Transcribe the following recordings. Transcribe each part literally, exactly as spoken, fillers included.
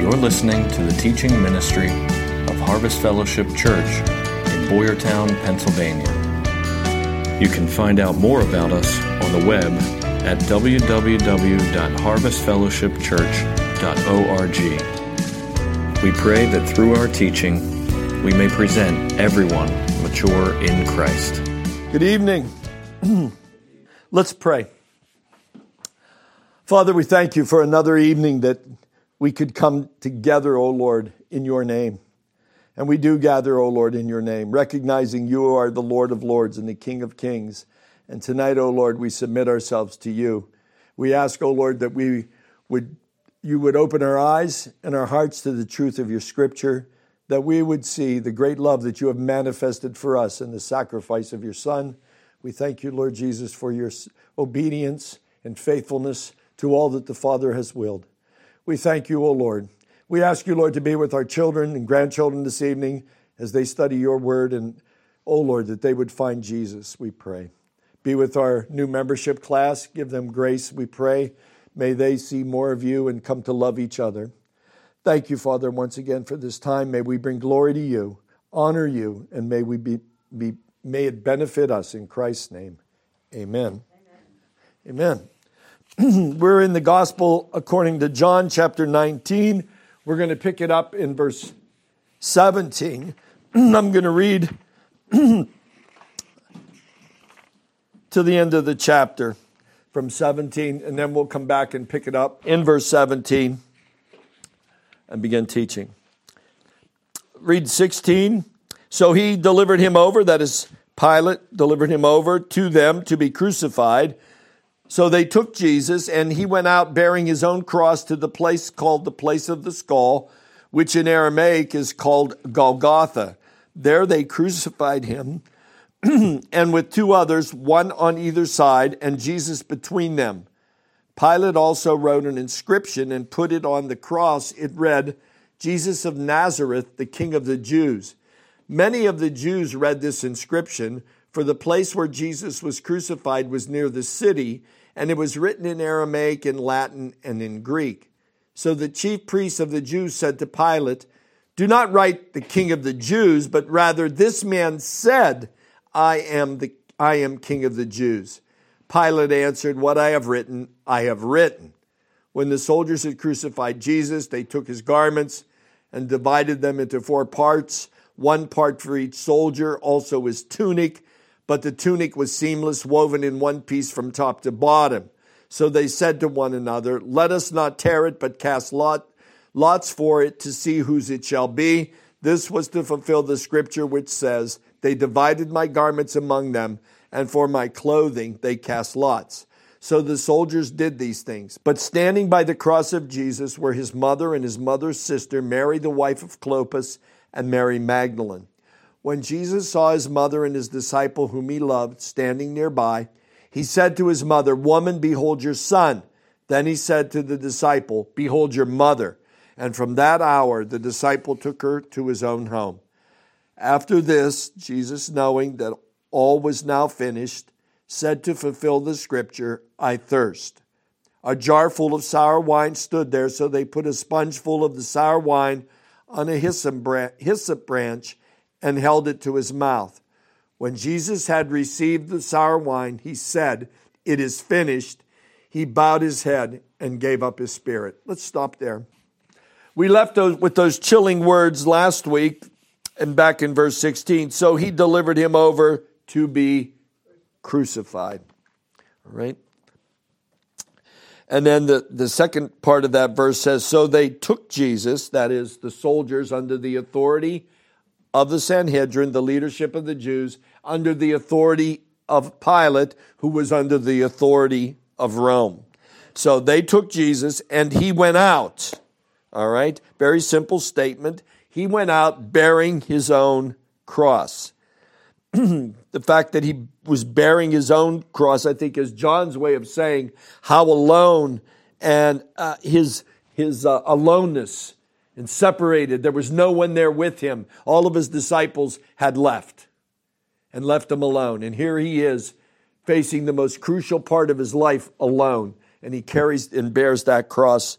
You're listening to the teaching ministry of Harvest Fellowship Church in Boyertown, Pennsylvania. You can find out more about us on the web at w w w dot harvest fellowship church dot org. We pray that through our teaching, we may present everyone mature in Christ. Good evening. Let's pray. Father, we thank you for another evening that we could come together, O Lord, in your name. And we do gather, O Lord, in your name, recognizing you are the Lord of Lords and the King of Kings. And tonight, O Lord, we submit ourselves to you. We ask, O Lord, that we would, you would open our eyes and our hearts to the truth of your scripture, that we would see the great love that you have manifested for us in the sacrifice of your Son. We thank you, Lord Jesus, for your obedience and faithfulness to all that the Father has willed. We thank you, O Lord. We ask you, Lord, to be with our children and grandchildren this evening as they study your word, and, O Lord, that they would find Jesus, we pray. Be with our new membership class. Give them grace, we pray. May they see more of you and come to love each other. Thank you, Father, once again for this time. May we bring glory to you, honor you, and may we be, be may it benefit us in Christ's name. Amen. Amen. Amen. We're in the Gospel according to John chapter nineteen. We're going to pick it up in verse seventeen. I'm going to read to the end of the chapter from seventeen, and then we'll come back and pick it up in verse seventeen and begin teaching. Read sixteen. So he delivered him over, that is, Pilate delivered him over to them to be crucified. So they took Jesus, and he went out bearing his own cross to the place called the place of the skull, which in Aramaic is called Golgotha. There they crucified him, and with two others, one on either side, and Jesus between them. Pilate also wrote an inscription and put it on the cross. It read, Jesus of Nazareth, the King of the Jews. Many of the Jews read this inscription, for the place where Jesus was crucified was near the city, and it was written in Aramaic, in Latin, and in Greek. So the chief priests of the Jews said to Pilate, do not write the King of the Jews, but rather this man said, I am the I am King of the Jews. Pilate answered, what I have written, I have written. When the soldiers had crucified Jesus, they took his garments and divided them into four parts, one part for each soldier, also his tunic. But the tunic was seamless, woven in one piece from top to bottom. So they said to one another, let us not tear it, but cast lot, lots for it to see whose it shall be. This was to fulfill the scripture which says, they divided my garments among them, and for my clothing they cast lots. So the soldiers did these things. But standing by the cross of Jesus were his mother and his mother's sister, Mary the wife of Clopas, and Mary Magdalene. When Jesus saw his mother and his disciple whom he loved standing nearby, he said to his mother, woman, behold your son. Then he said to the disciple, behold your mother. And from that hour, the disciple took her to his own home. After this, Jesus, knowing that all was now finished, said to fulfill the scripture, I thirst. A jar full of sour wine stood there, so they put a sponge full of the sour wine on a hyssop branch and held it to his mouth. When Jesus had received the sour wine, he said, it is finished. He bowed his head and gave up his spirit. Let's stop there. We left those, with those chilling words last week, and back in verse sixteen. So he delivered him over to be crucified. All right? And then the, the second part of that verse says, so they took Jesus, that is, the soldiers under the authority of the Sanhedrin, the leadership of the Jews, under the authority of Pilate, who was under the authority of Rome. So they took Jesus, and he went out. All right? Very simple statement. He went out bearing his own cross. The fact that he was bearing his own cross, I think, is John's way of saying how alone and uh, his, his uh, aloneness and separated. There was no one there with him. All of his disciples had left and left him alone. And here he is facing the most crucial part of his life alone. And he carries and bears that cross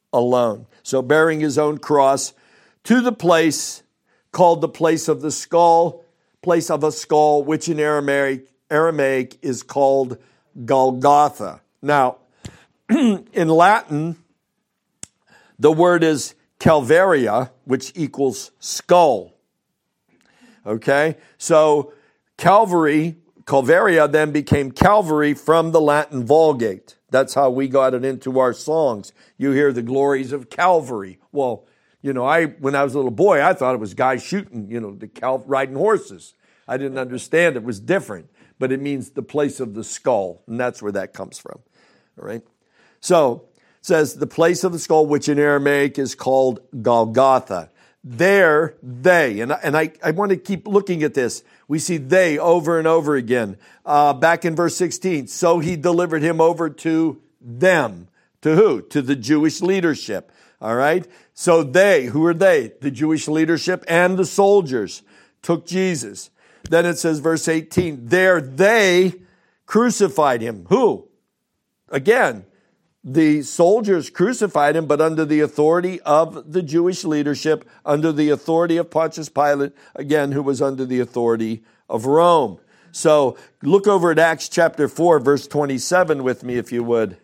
alone. So bearing his own cross to the place called the place of the skull, place of a skull, which in Aramaic, Aramaic is called Golgotha. Now, in Latin, the word is Calvaria, which equals skull. Okay, so Calvary, Calvaria then became Calvary from the Latin Vulgate. That's how we got it into our songs. You hear the glories of Calvary. Well, you know, I when I was a little boy, I thought it was guys shooting, you know, the cal- riding horses. I didn't understand it was different, but it means the place of the skull, and that's where that comes from. All right. So it says the place of the skull, which in Aramaic is called Golgotha. There, they, and, and I, I want to keep looking at this. We see they over and over again. Uh, back in verse sixteen, so he delivered him over to them. To who? To the Jewish leadership. All right? So they, who are they? The Jewish leadership and the soldiers took Jesus. Then it says, verse eighteen, there they crucified him. Who? Again, the soldiers crucified him, but under the authority of the Jewish leadership, under the authority of Pontius Pilate, again, who was under the authority of Rome. So look over at Acts chapter four, verse twenty-seven with me, if you would.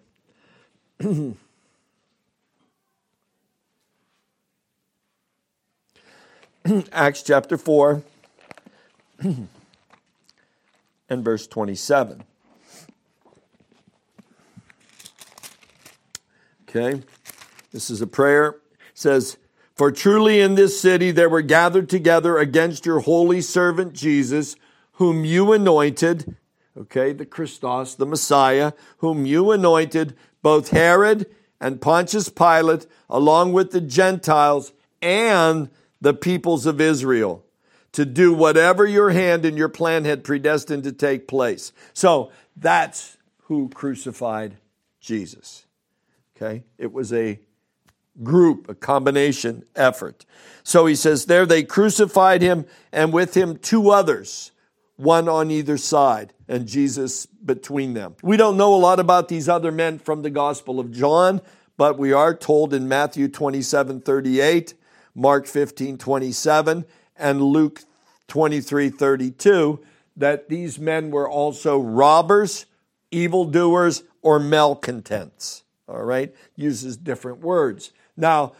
Acts chapter four and verse twenty-seven. Okay, this is a prayer. It says, for truly in this city there were gathered together against your holy servant Jesus, whom you anointed, okay, the Christos, the Messiah, whom you anointed, both Herod and Pontius Pilate, along with the Gentiles and the peoples of Israel, to do whatever your hand and your plan had predestined to take place. So that's who crucified Jesus. Okay, it was a group, a combination effort. So he says, there they crucified him, and with him two others, one on either side, and Jesus between them. We don't know a lot about these other men from the Gospel of John, but we are told in Matthew twenty-seven thirty-eight, Mark fifteen twenty-seven, and Luke twenty-three thirty-two, that these men were also robbers, evildoers, or malcontents. All right, uses different words. Now,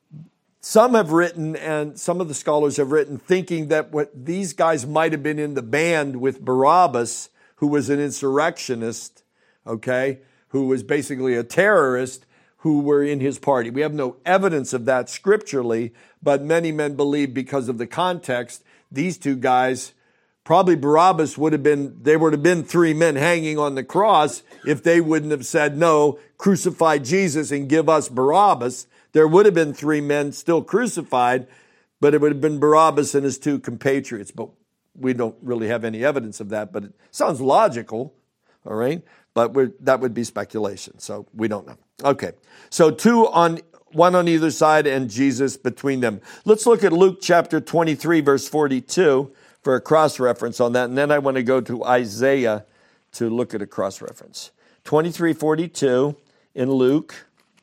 some have written, and some of the scholars have written, thinking that what these guys might have been in the band with Barabbas, who was an insurrectionist, okay, who was basically a terrorist, who were in his party. We have no evidence of that scripturally, but many men believe because of the context, these two guys, probably Barabbas would have been, there would have been three men hanging on the cross if they wouldn't have said, no, crucify Jesus and give us Barabbas. There would have been three men still crucified, but it would have been Barabbas and his two compatriots. But we don't really have any evidence of that, but it sounds logical, all right? But we're, that would be speculation, so we don't know. Okay, so two on, one on either side and Jesus between them. Let's look at Luke chapter twenty-three, verse forty-two. For a cross-reference on that, and then I want to go to Isaiah to look at a cross-reference. twenty-three forty-two in Luke.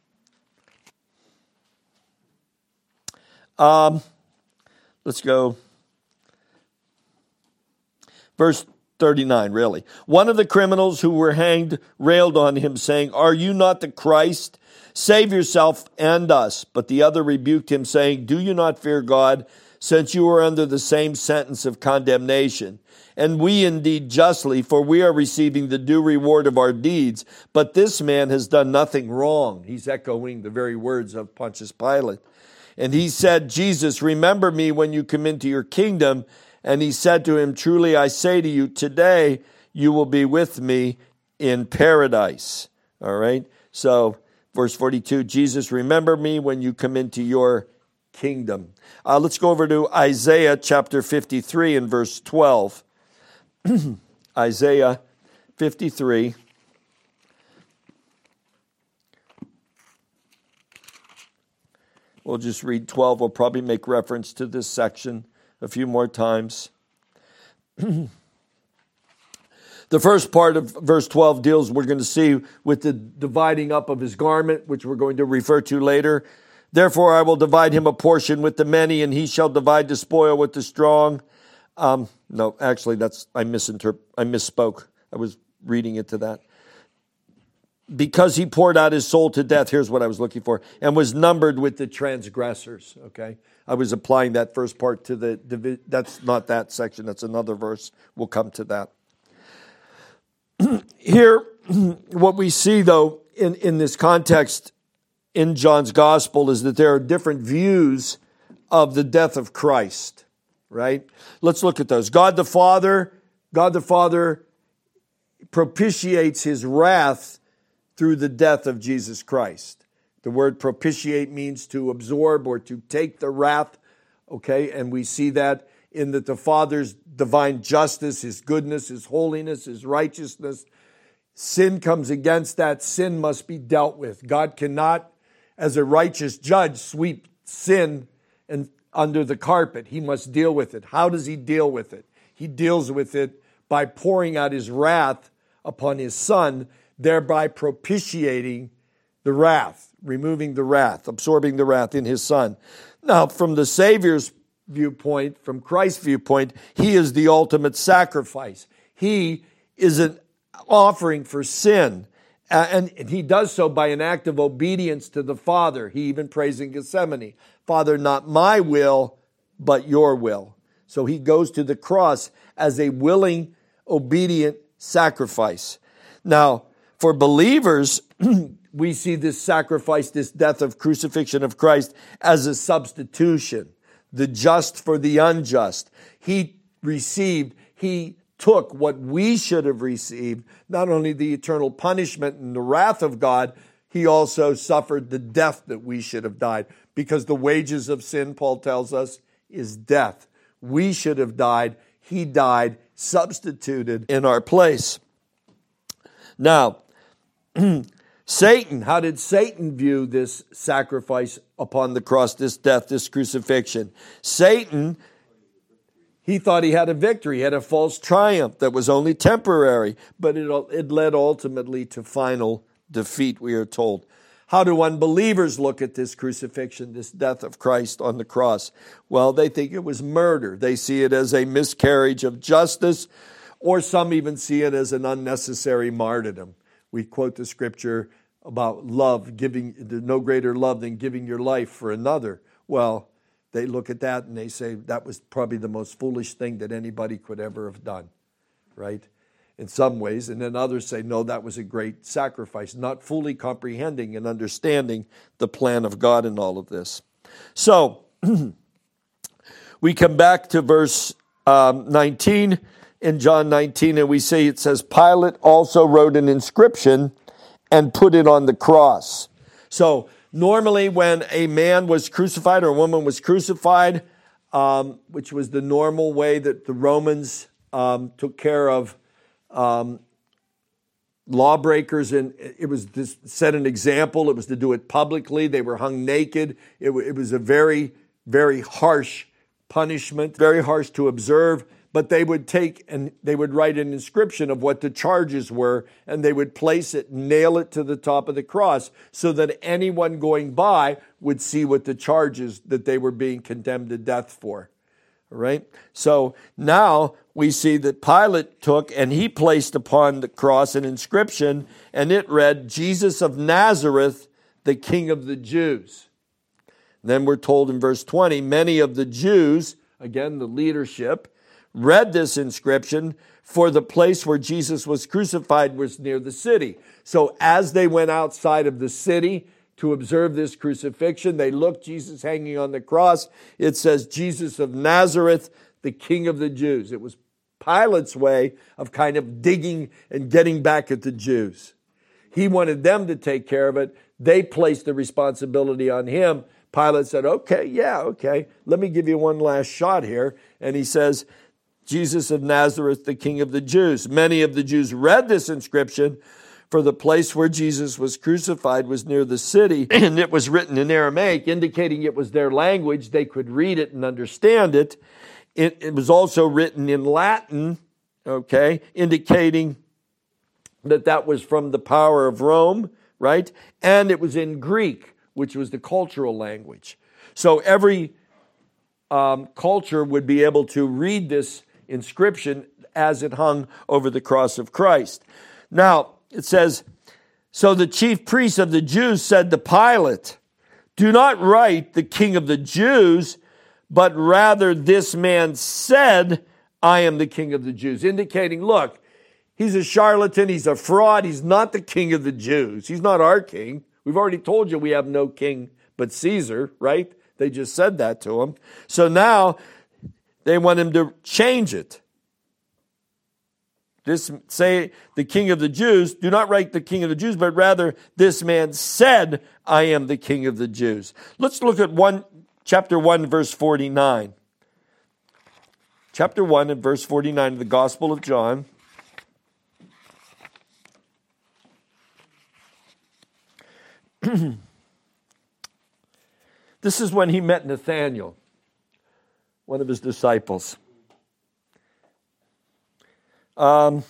Um, let's go. Verse thirty-nine, really. One of the criminals who were hanged railed on him, saying, are you not the Christ? Save yourself and us. But the other rebuked him, saying, do you not fear God, since you are under the same sentence of condemnation? And we indeed justly, for we are receiving the due reward of our deeds. But this man has done nothing wrong. He's echoing the very words of Pontius Pilate. And he said, Jesus, remember me when you come into your kingdom. And he said to him, truly I say to you, today you will be with me in paradise. All right. So verse forty-two, Jesus, remember me when you come into your kingdom. Uh, let's go over to Isaiah chapter fifty-three and verse twelve. Isaiah fifty-three. We'll just read twelve. We'll probably make reference to this section a few more times. The first part of verse twelve deals, we're going to see, with the dividing up of his garment, which we're going to refer to later. Therefore, I will divide him a portion with the many, and he shall divide the spoil with the strong. Um, no, actually, that's I misinterp- I misspoke. I was reading it to that. Because he poured out his soul to death, here's what I was looking for, and was numbered with the transgressors, okay? I was applying that first part to the, that's not that section, that's another verse. We'll come to that. Here, what we see, though, in, in this context in John's gospel is that there are different views of the death of Christ, right? Let's look at those. God the Father, God the Father propitiates his wrath through the death of Jesus Christ. The word propitiate means to absorb or to take the wrath, okay? And we see that in that the Father's divine justice, his goodness, his holiness, his righteousness. Sin comes against that. Sin must be dealt with. God cannot, as a righteous judge, sweep sin and under the carpet. He must deal with it. How does he deal with it? He deals with it by pouring out his wrath upon his Son, thereby propitiating the wrath, removing the wrath, absorbing the wrath in his Son. Now, from the Savior's viewpoint, from Christ's viewpoint, he is the ultimate sacrifice. He is an offering for sin, uh, and, and he does so by an act of obedience to the Father. He even prays in Gethsemane, Father, not my will, but your will. So he goes to the cross as a willing, obedient sacrifice. Now, for believers, we see this sacrifice, this death of crucifixion of Christ as a substitution, the just for the unjust. He received, he took what we should have received, not only the eternal punishment and the wrath of God, he also suffered the death that we should have died. Because the wages of sin, Paul tells us, is death. We should have died. He died, substituted in our place. Now, Satan, how did Satan view this sacrifice upon the cross, this death, this crucifixion? Satan, he thought he had a victory, he had a false triumph that was only temporary, but it, it led ultimately to final defeat, we are told. How do unbelievers look at this crucifixion, this death of Christ on the cross? Well, they think it was murder. They see it as a miscarriage of justice, or some even see it as an unnecessary martyrdom. We quote the scripture about love, giving, there's no greater love than giving your life for another. Well, they look at that and they say that was probably the most foolish thing that anybody could ever have done, right? In some ways. And then others say, no, that was a great sacrifice, not fully comprehending and understanding the plan of God in all of this. So, we come back to verse um, nineteen. In John nineteen, and we see it says, Pilate also wrote an inscription and put it on the cross. So normally when a man was crucified or a woman was crucified, um, which was the normal way that the Romans um, took care of um, lawbreakers, and it was to set an example. It was to do it publicly. They were hung naked. It, it was a very, very harsh punishment, very harsh to observe. But they would take and they would write an inscription of what the charges were, and they would place it, nail it to the top of the cross so that anyone going by would see what the charges that they were being condemned to death for. All right? So now we see that Pilate took and he placed upon the cross an inscription, and it read, Jesus of Nazareth, the King of the Jews. Then we're told in verse twenty, many of the Jews, again the leadership, read this inscription, for the place where Jesus was crucified was near the city. So as they went outside of the city to observe this crucifixion, they looked, Jesus hanging on the cross. It says, Jesus of Nazareth, the King of the Jews. It was Pilate's way of kind of digging and getting back at the Jews. He wanted them to take care of it. They placed the responsibility on him. Pilate said, okay, yeah, okay, let me give you one last shot here. And he says, Jesus of Nazareth, the King of the Jews. Many of the Jews read this inscription, for the place where Jesus was crucified was near the city, and it was written in Aramaic, indicating it was their language. They could read it and understand it. It, it was also written in Latin, okay, indicating that that was from the power of Rome, right? And it was in Greek, which was the cultural language. So every um, culture would be able to read this inscription as it hung over the cross of Christ. Now, it says, so the chief priests of the Jews said to Pilate, do not write the King of the Jews, but rather this man said, I am the King of the Jews. Indicating, look, he's a charlatan, he's a fraud, he's not the King of the Jews. He's not our king. We've already told you we have no king but Caesar, right? They just said that to him. So now they want him to change it. This say the King of the Jews, do not write the King of the Jews, but rather this man said, I am the King of the Jews. Let's look at one, chapter one, verse forty-nine. Chapter one and verse forty-nine of the Gospel of John. This is when he met Nathanael, one of his disciples. Um,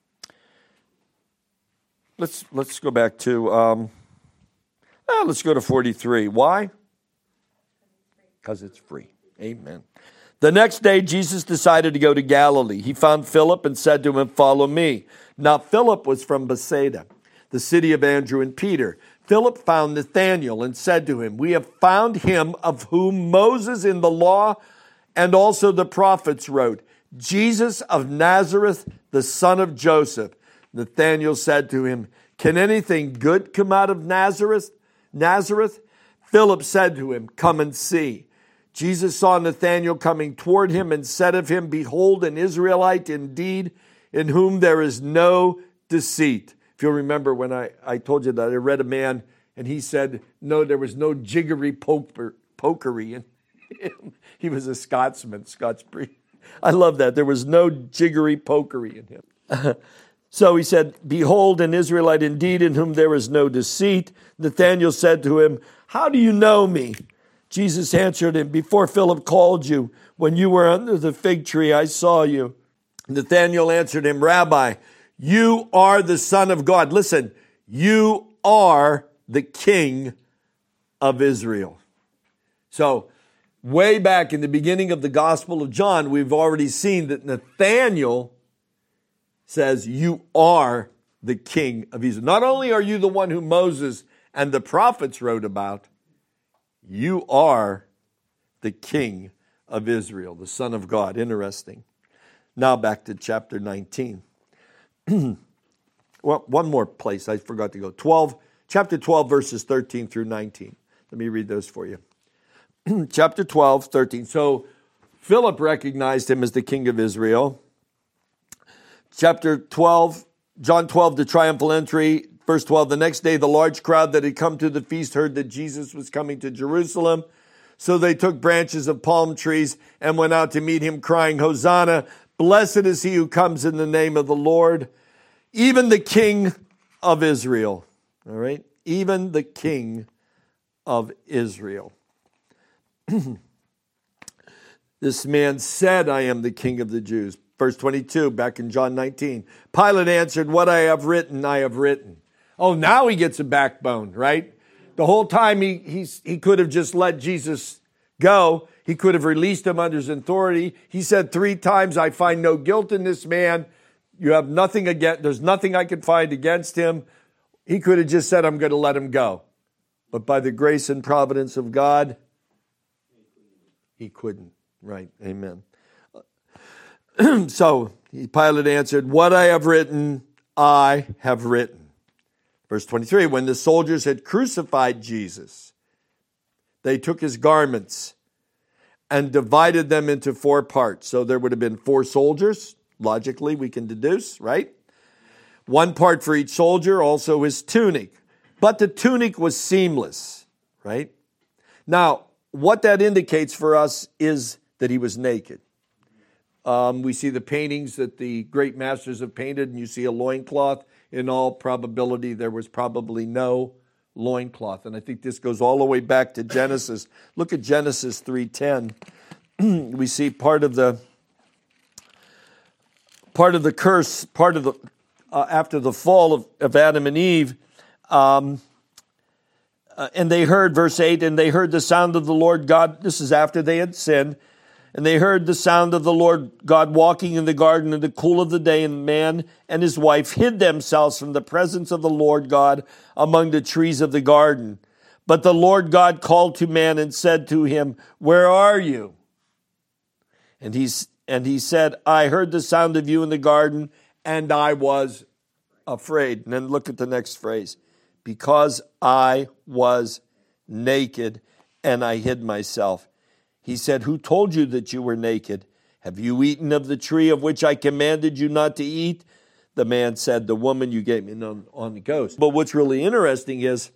let's let's go back to um, ah, let's go to forty-three. Why? Because it's free. Amen. The next day, Jesus decided to go to Galilee. He found Philip and said to him, follow me. Now, Philip was from Bethsaida, the city of Andrew and Peter. Philip found Nathanael and said to him, we have found him of whom Moses in the law and also the prophets wrote, Jesus of Nazareth, the son of Joseph. Nathanael said to him, can anything good come out of Nazareth? Nazareth? Philip said to him, come and see. Jesus saw Nathanael coming toward him and said of him, behold, an Israelite indeed, in whom there is no deceit. If you'll remember when I, I told you that I read a man and he said, no, there was no jiggery poker, pokery in him. He was a Scotsman, Scotch priest. I love that. There was no jiggery pokery in him. So he said, behold, an Israelite indeed, in whom there is no deceit. Nathanael said to him, how do you know me? Jesus answered him, before Philip called you, when you were under the fig tree, I saw you. Nathanael answered him, Rabbi, you are the Son of God. Listen, you are the King of Israel. So, way back in the beginning of the Gospel of John, we've already seen that Nathanael says, you are the King of Israel. Not only are you the one who Moses and the prophets wrote about, you are the King of Israel, the Son of God. Interesting. Now back to chapter nineteen. Well, one more place. I forgot to go. twelve, chapter twelve, verses thirteen through nineteen. Let me read those for you. Chapter twelve, thirteen. So Philip recognized him as the King of Israel. Chapter twelve, John twelve, the triumphal entry. Verse twelve, the next day, the large crowd that had come to the feast heard that Jesus was coming to Jerusalem. So they took branches of palm trees and went out to meet him, crying, Hosanna, blessed is he who comes in the name of the Lord, even the King of Israel. All right? Even the King of Israel. This man said, I am the King of the Jews. Verse twenty-two, back in John nineteen. Pilate answered, what I have written, I have written. Oh, now he gets a backbone, right? The whole time he he's, he could have just let Jesus go. He could have released him under his authority. He said three times, I find no guilt in this man. You have nothing against, there's nothing I can find against him. He could have just said, I'm going to let him go. But by the grace and providence of God, he couldn't. Right. Amen. So Pilate answered, what I have written, I have written. Verse twenty-three, when the soldiers had crucified Jesus, they took his garments and divided them into four parts. So there would have been four soldiers. Logically, we can deduce, right? One part for each soldier, also his tunic. But the tunic was seamless, right? Now, what that indicates for us is that he was naked. Um, we see the paintings that the great masters have painted, and you see a loincloth. In all probability, there was probably no loincloth. And I think this goes all the way back to Genesis. Look at Genesis three ten. We see part of the part of the curse, part of the, uh, after the fall of, of Adam and Eve, um, uh, and they heard, verse eight, and they heard the sound of the Lord God, this is after they had sinned, and they heard the sound of the Lord God walking in the garden in the cool of the day, and man and his wife hid themselves from the presence of the Lord God among the trees of the garden. But the Lord God called to man and said to him, where are you? And he, and he said, I heard the sound of you in the garden, and I was afraid. And then look at the next phrase. Because I was naked, and I hid myself. He said, who told you that you were naked? Have you eaten of the tree of which I commanded you not to eat? The man said, the woman you gave me on, on the ghost. But what's really interesting is,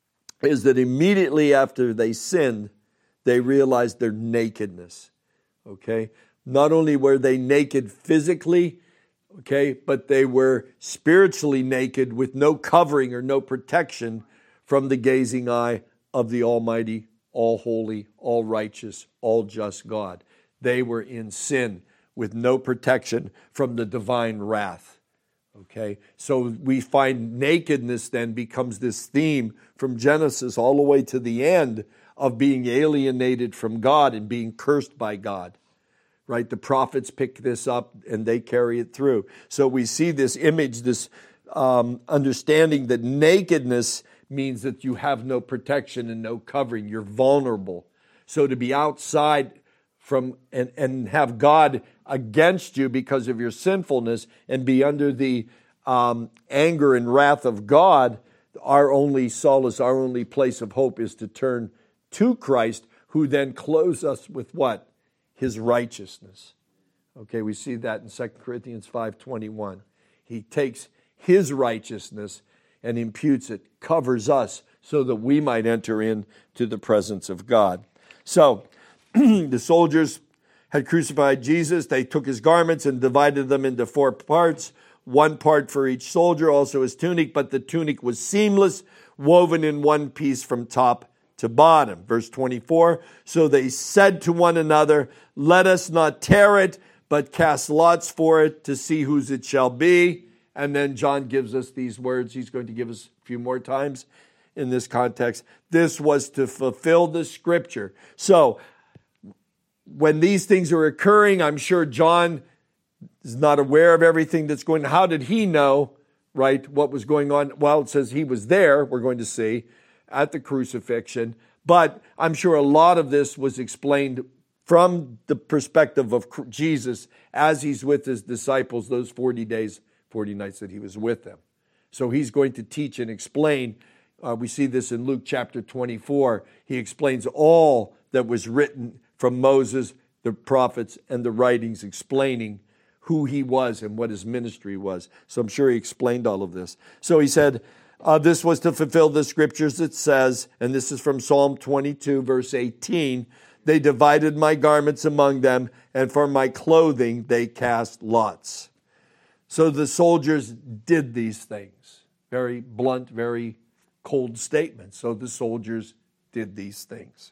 is that immediately after they sinned, they realized their nakedness. Okay? Not only were they naked physically, okay, but they were spiritually naked with no covering or no protection from the gazing eye of the Almighty, all holy, all righteous, all just God. They were in sin with no protection from the divine wrath. Okay, so we find nakedness then becomes this theme from Genesis all the way to the end of being alienated from God and being cursed by God. Right, the prophets pick this up and they carry it through. So we see this image, this um, understanding that nakedness means that you have no protection and no covering. You're vulnerable. So to be outside from and, and have God against you because of your sinfulness and be under the um, anger and wrath of God, our only solace, our only place of hope is to turn to Christ, who then clothes us with what? His righteousness. Okay, we see that in Second Corinthians five twenty-one. He takes his righteousness and imputes it, covers us, so that we might enter into the presence of God. So, the soldiers had crucified Jesus. They took his garments and divided them into four parts, one part for each soldier, also his tunic, but the tunic was seamless, woven in one piece from top to bottom. Verse twenty-four, so they said to one another, let us not tear it, but cast lots for it to see whose it shall be. And then John gives us these words. He's going to give us a few more times in this context. This was to fulfill the scripture. So when these things are occurring, I'm sure John is not aware of everything that's going on. How did he know, right, what was going on? Well, it says he was there, we're going to see, at the crucifixion. But I'm sure a lot of this was explained from the perspective of Jesus as he's with his disciples those forty days, forty nights that he was with them. So he's going to teach and explain. Uh, we see this in Luke chapter twenty-four. He explains all that was written from Moses, the prophets, and the writings explaining who he was and what his ministry was. So I'm sure he explained all of this. So he said, uh, this was to fulfill the scriptures that says, and this is from Psalm twenty-two, verse eighteen, they divided my garments among them, and for my clothing they cast lots. So the soldiers did these things. Very blunt, very cold statement. So the soldiers did these things.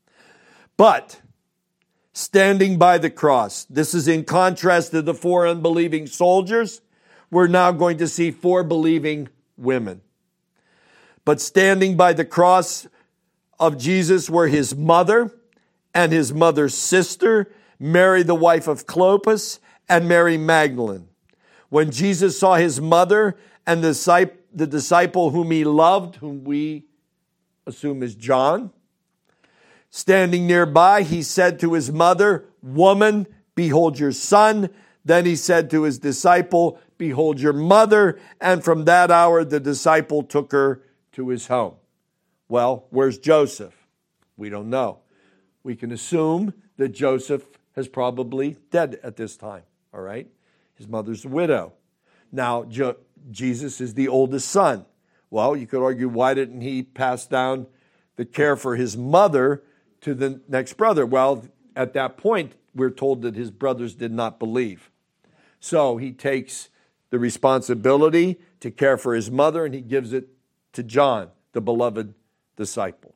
But standing by the cross, this is in contrast to the four unbelieving soldiers. We're now going to see four believing women. But standing by the cross of Jesus were his mother and his mother's sister, Mary, the wife of Clopas, and Mary Magdalene. When Jesus saw his mother and the disciple whom he loved, whom we assume is John, standing nearby, he said to his mother, woman, behold your son. Then he said to his disciple, behold your mother. And from that hour, the disciple took her to his home. Well, where's Joseph? We don't know. We can assume that Joseph is probably dead at this time, all right? His mother's a widow. Now, Jo- Jesus is the oldest son. Well, you could argue, why didn't he pass down the care for his mother to the next brother? Well, at that point, we're told that his brothers did not believe. So he takes the responsibility to care for his mother, and he gives it to John, the beloved disciple.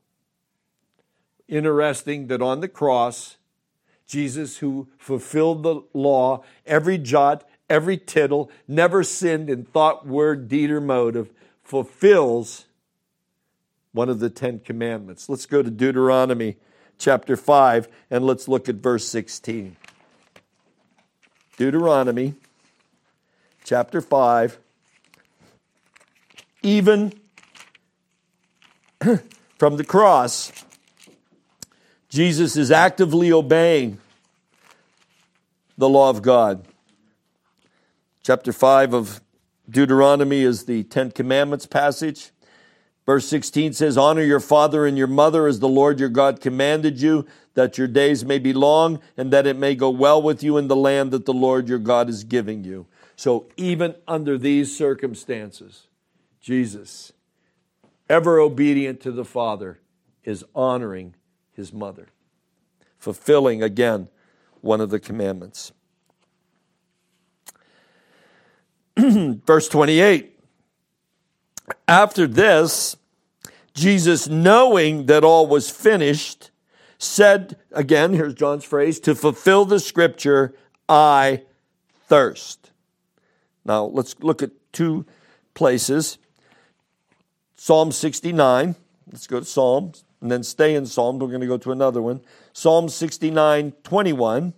Interesting that on the cross, Jesus, who fulfilled the law, every jot, every tittle, never sinned in thought, word, deed, or motive, fulfills one of the Ten Commandments. Let's go to Deuteronomy chapter five, and let's look at verse sixteen. Deuteronomy chapter five. Even from the cross, Jesus is actively obeying the law of God. Chapter five of Deuteronomy is the Ten Commandments passage. Verse sixteen says, honor your father and your mother as the Lord your God commanded you, that your days may be long and that it may go well with you in the land that the Lord your God is giving you. So even under these circumstances, Jesus, ever obedient to the Father, is honoring his mother, fulfilling again one of the commandments. Verse twenty-eight. After this, Jesus, knowing that all was finished, said, again, here's John's phrase, to fulfill the scripture, I thirst. Now, let's look at two places. Psalm sixty-nine. Let's go to Psalms, and then stay in Psalms. We're going to go to another one. Psalm sixty-nine, twenty-one.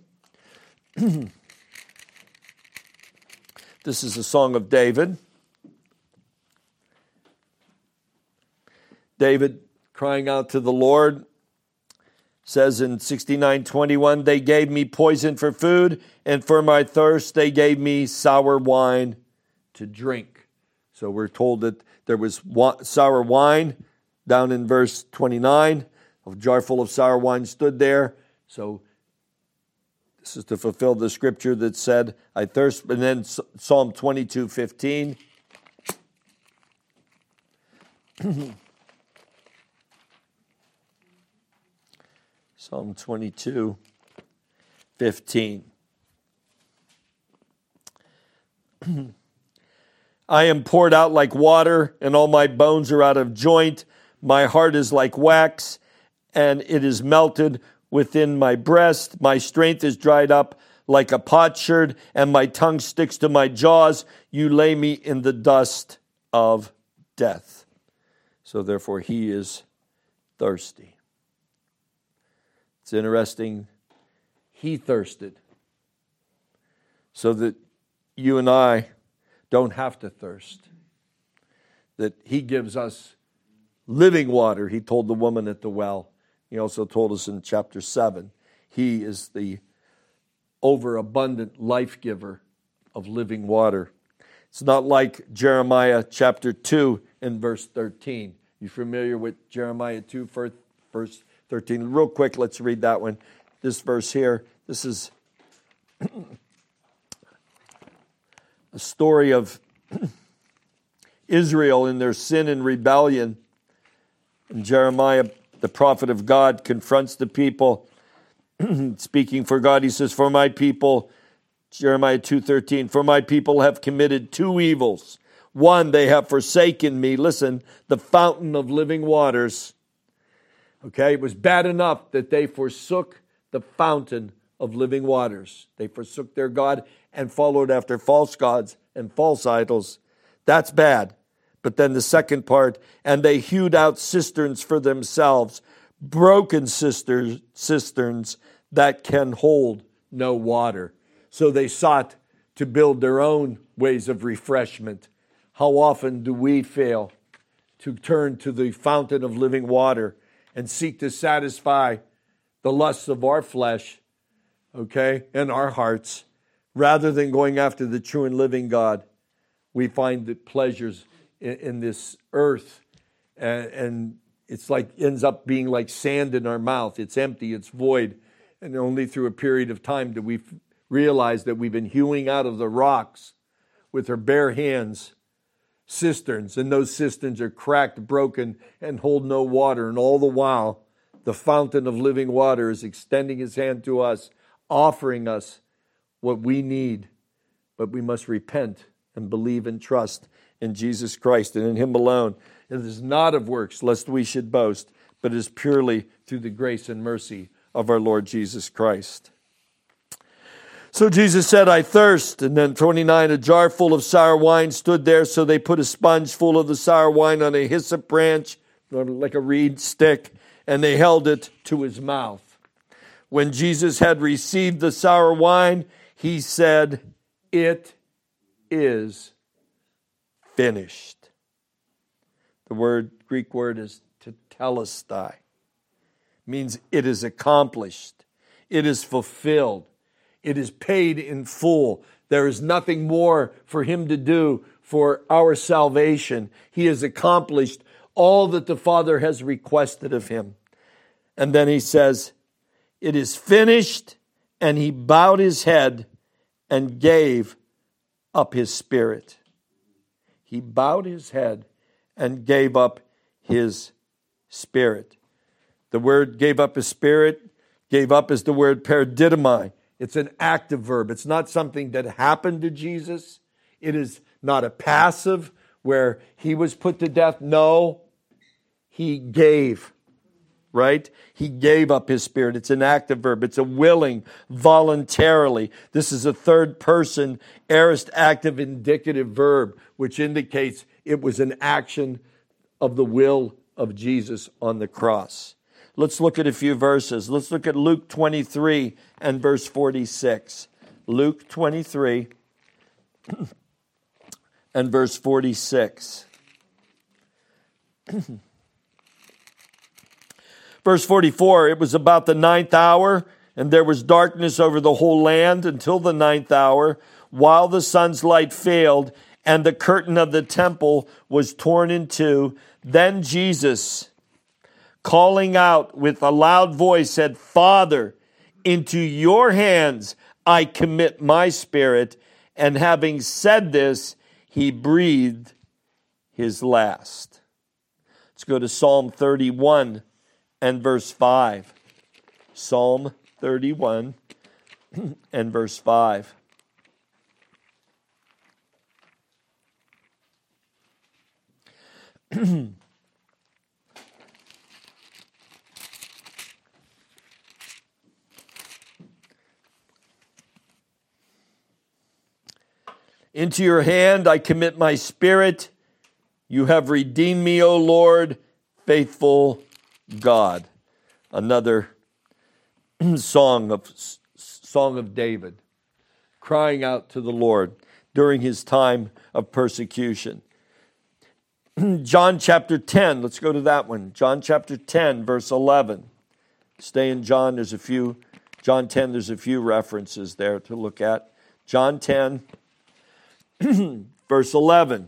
This is a song of David. David crying out to the Lord says in sixty-nine twenty-one, they gave me poison for food, and for my thirst they gave me sour wine to drink. So we're told that there was sour wine down in verse twenty-nine. A jar full of sour wine stood there. So this is to fulfill the scripture that said, I thirst. And then Psalm twenty-two fifteen. Psalm twenty-two fifteen. I am poured out like water, and all my bones are out of joint. My heart is like wax, and it is melted within my breast. My strength is dried up like a potsherd, and my tongue sticks to my jaws. You lay me in the dust of death. So therefore he is thirsty. It's interesting. He thirsted so that you and I don't have to thirst. That he gives us living water, he told the woman at the well. He also told us in chapter seven, he is the overabundant life giver of living water. It's not like Jeremiah chapter two and verse thirteen. You familiar with Jeremiah two, verse thirteen? Real quick, let's read that one. This verse here, this is a story of Israel in their sin and rebellion. And Jeremiah, the prophet of God, confronts the people. Speaking for God, he says, for my people, Jeremiah two thirteen, for my people have committed two evils. One, they have forsaken me, listen, the fountain of living waters. Okay, it was bad enough that they forsook the fountain of living waters. They forsook their God and followed after false gods and false idols. That's bad. But then the second part, and they hewed out cisterns for themselves, broken cisterns, cisterns that can hold no water. So they sought to build their own ways of refreshment. How often do we fail to turn to the fountain of living water and seek to satisfy the lusts of our flesh, okay, and our hearts, rather than going after the true and living God? We find the pleasures in, in this earth, and, and it's like ends up being like sand in our mouth. It's empty, it's void, and only through a period of time do we realize that we've been hewing out of the rocks with our bare hands cisterns, and those cisterns are cracked, broken, and hold no water. And all the while, the fountain of living water is extending his hand to us, offering us what we need. But we must repent and believe and trust in Jesus Christ and in him alone. It is not of works, lest we should boast, but it is purely through the grace and mercy of our Lord Jesus Christ. So Jesus said, I thirst. And then twenty-nine, a jar full of sour wine stood there. So they put a sponge full of the sour wine on a hyssop branch, like a reed stick, and they held it to his mouth. When Jesus had received the sour wine, he said, it is finished. The word, Greek word is tetelestai. Means it is accomplished. It is fulfilled. It is paid in full. There is nothing more for him to do for our salvation. He has accomplished all that the Father has requested of him. And then he says, it is finished, and he bowed his head and gave up his spirit. He bowed his head and gave up his spirit. The word gave up his spirit, gave up is the word paradidomai. It's an active verb. It's not something that happened to Jesus. It is not a passive where he was put to death. No, he gave, right? He gave up his spirit. It's an active verb. It's a willing, voluntarily. This is a third person, aorist active indicative verb, which indicates it was an action of the will of Jesus on the cross. Let's look at a few verses. Let's look at Luke twenty-three and verse forty-six. Luke twenty-three and verse forty-six. Verse forty-four, it was about the ninth hour, and there was darkness over the whole land until the ninth hour, while the sun's light failed, and the curtain of the temple was torn in two. Then Jesus, calling out with a loud voice, said, Father, into your hands I commit my spirit. And having said this, he breathed his last. Let's go to Psalm thirty-one and verse five. Psalm thirty-one and verse five. Into your hand I commit my spirit. You have redeemed me, O Lord, faithful God. Another song of song of David, crying out to the Lord during his time of persecution. John chapter ten, let's go to that one. John chapter ten, verse eleven. Stay in John, there's a few, John ten, there's a few references there to look at. John ten, verse eleven.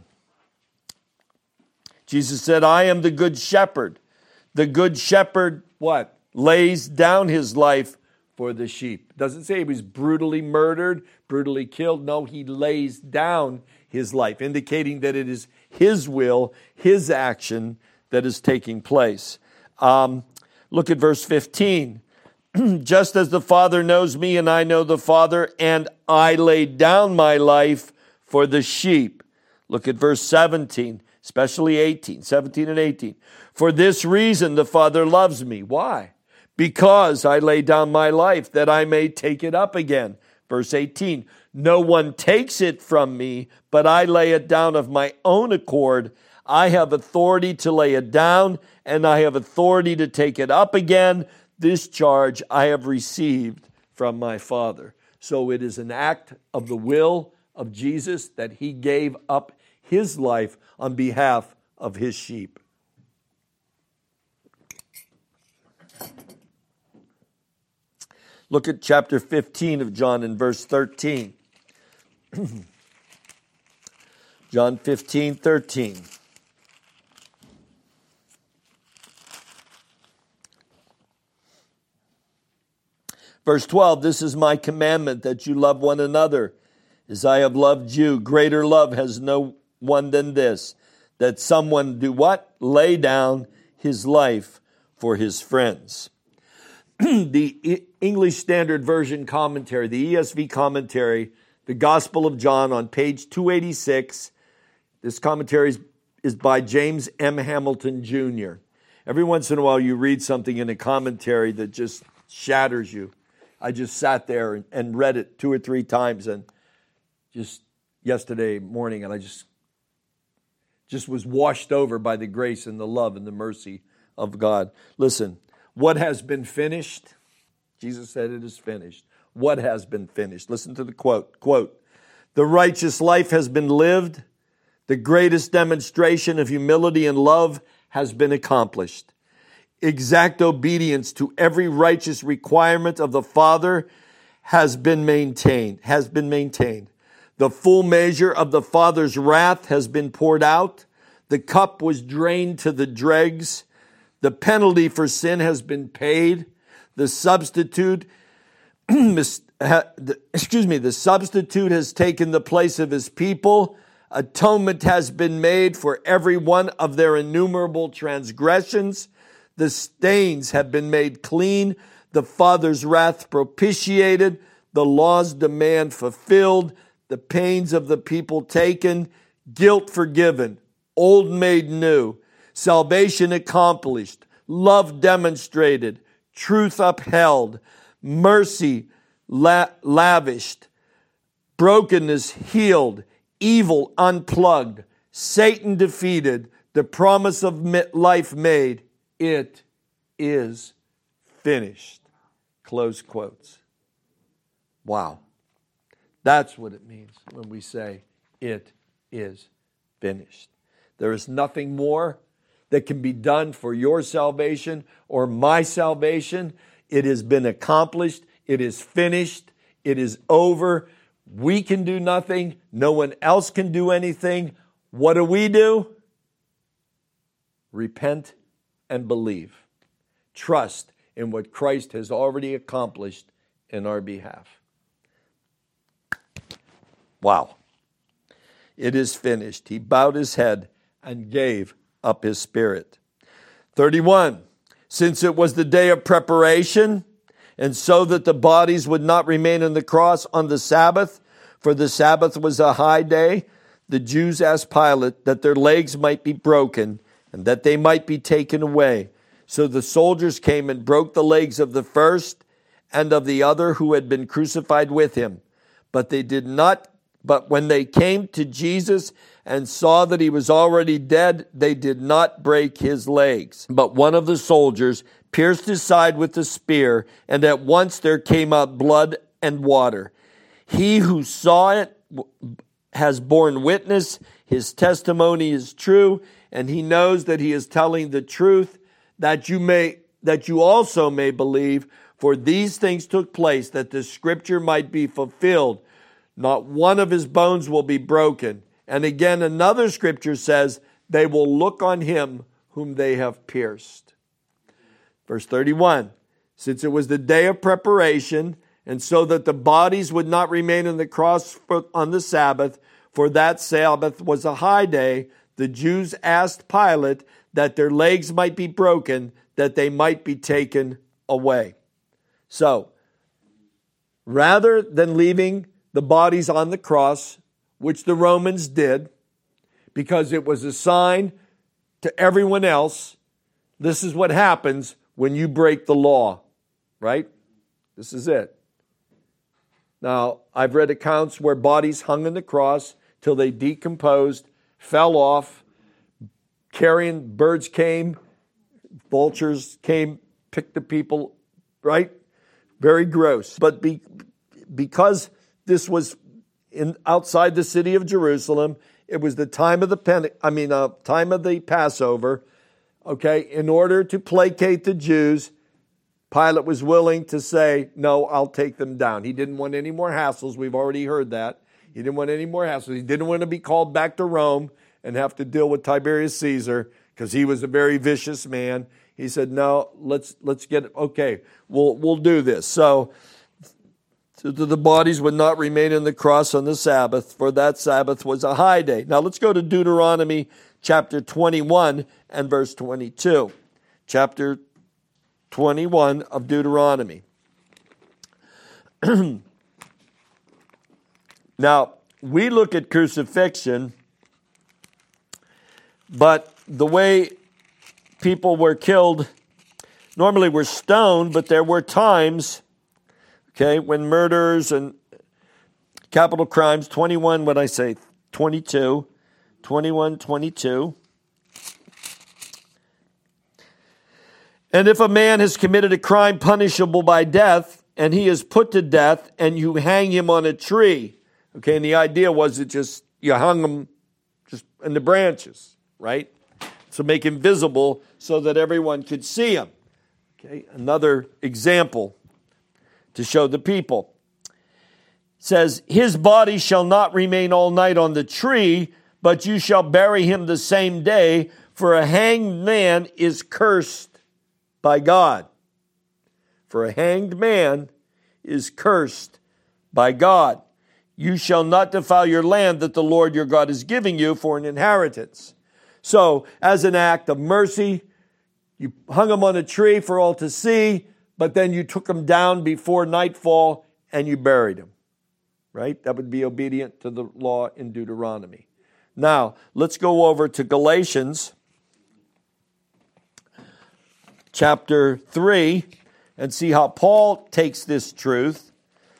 Jesus said, I am the good shepherd. The good shepherd, what? Lays down his life for the sheep. Doesn't say he was brutally murdered, brutally killed. No, he lays down his life, indicating that it is his will, his action that is taking place. Um, look at verse fifteen. Just as the Father knows me and I know the Father, and I lay down my life for the sheep. Look at verse seventeen, especially eighteen, seventeen and eighteen. For this reason the Father loves me. Why? Because I lay down my life that I may take it up again. Verse eighteen, no one takes it from me, but I lay it down of my own accord. I have authority to lay it down, and I have authority to take it up again. This charge I have received from my Father. So it is an act of the will of Jesus that he gave up his life on behalf of his sheep. Look at chapter fifteen of John in verse thirteen. John fifteen, thirteen. Verse twelve, this is my commandment, that you love one another as I have loved you. Greater love has no one than this, that someone do what? Lay down his life for his friends. The English Standard Version commentary, the E S V commentary, the Gospel of John on page two eighty-six. This commentary is, is by James M. Hamilton, Junior Every once in a while you read something in a commentary that just shatters you. I just sat there and, and read it two or three times, and just yesterday morning, and I just just was washed over by the grace and the love and the mercy of God. Listen, what has been finished? Jesus said it is finished. What has been finished? Listen to the quote. Quote, the righteous life has been lived. The greatest demonstration of humility and love has been accomplished. Exact obedience to every righteous requirement of the Father has been maintained, has been maintained. The full measure of the Father's wrath has been poured out. The cup was drained to the dregs. The penalty for sin has been paid. The substitute, excuse me, the substitute has taken the place of his people. Atonement has been made for every one of their innumerable transgressions. The stains have been made clean. The Father's wrath propitiated. The law's demand fulfilled. The pains of the people taken. Guilt forgiven. Old made new. Salvation accomplished. Love demonstrated. Truth upheld. Mercy la- lavished. Brokenness healed. Evil unplugged. Satan defeated. The promise of life made. It is finished. Close quotes. Wow. That's what it means when we say it is finished. There is nothing more that can be done for your salvation or my salvation. It has been accomplished. It is finished. It is over. We can do nothing. No one else can do anything. What do we do? Repent and believe. Trust in what Christ has already accomplished in our behalf. Wow. It is finished. He bowed his head and gave up his spirit. thirty-one. Since it was the day of preparation, and so that the bodies would not remain on the cross on the Sabbath, for the Sabbath was a high day, the Jews asked Pilate that their legs might be broken and that they might be taken away. So the soldiers came and broke the legs of the first and of the other who had been crucified with him. But they did not, but when they came to Jesus and saw that he was already dead, they did not break his legs. But one of the soldiers pierced his side with a spear, and at once there came out blood and water. He who saw it has borne witness. His testimony is true, and he knows that he is telling the truth, that you may, that you also may believe. For these things took place that the scripture might be fulfilled. Not one of his bones will be broken. And again, another scripture says, they will look on him whom they have pierced. Verse thirty-one, since it was the day of preparation, and so that the bodies would not remain on the cross on the Sabbath, for that Sabbath was a high day, the Jews asked Pilate that their legs might be broken, that they might be taken away. So, rather than leaving the bodies on the cross, which the Romans did, because it was a sign to everyone else, this is what happens when you break the law, right? This is it. Now, I've read accounts where bodies hung on the cross till they decomposed, fell off, carrion birds came, vultures came, picked the people, right? Very gross. But be, because this was in outside the city of Jerusalem, it was the time of the Pente- I mean, uh, time of the Passover. Okay, in order to placate the Jews, Pilate was willing to say, no, I'll take them down. He didn't want any more hassles. We've already heard that. He didn't want any more hassles. He didn't want to be called back to Rome and have to deal with Tiberius Caesar because he was a very vicious man. He said, no, let's let's get it. Okay, we'll we'll do this. So, so that the bodies would not remain on the cross on the Sabbath, for that Sabbath was a high day. Now let's go to Deuteronomy chapter twenty-one and verse twenty-two. Chapter twenty-one of Deuteronomy. Now, we look at crucifixion, but the way people were killed normally were stoned, but there were times, Okay, when murders and capital crimes, twenty-one, what I say, twenty-two, twenty-one, twenty-two. And if a man has committed a crime punishable by death, and he is put to death, and you hang him on a tree. Okay, and the idea was it just, you hung him just in the branches, right? To make him visible so that everyone could see him. Okay, another example to show the people. It says, his body shall not remain all night on the tree, but you shall bury him the same day, for a hanged man is cursed by God. For a hanged man is cursed by God. You shall not defile your land that the Lord your God is giving you for an inheritance. So, as an act of mercy, you hung him on a tree for all to see, but then you took him down before nightfall and you buried him. Right? That would be obedient to the law in Deuteronomy. Now, let's go over to Galatians chapter three and see how Paul takes this truth.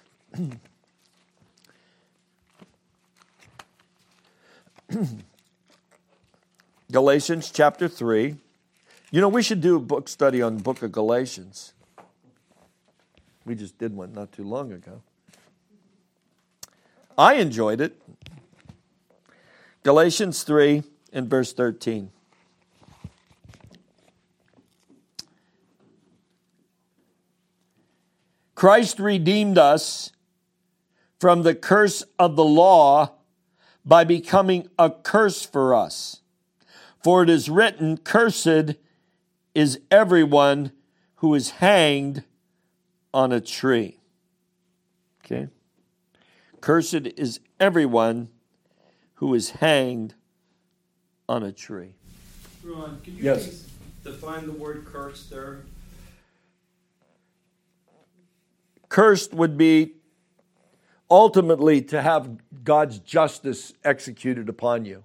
Galatians chapter three. You know, we should do a book study on the book of Galatians. We just did one not too long ago. I enjoyed it. Galatians three and verse thirteen. Christ redeemed us from the curse of the law by becoming a curse for us. For it is written, cursed is everyone who is hanged on a tree. Okay? Cursed is everyone who is hanged on a tree. Ron, can you yes. please define the word curse there? Cursed would be ultimately to have God's justice executed upon you.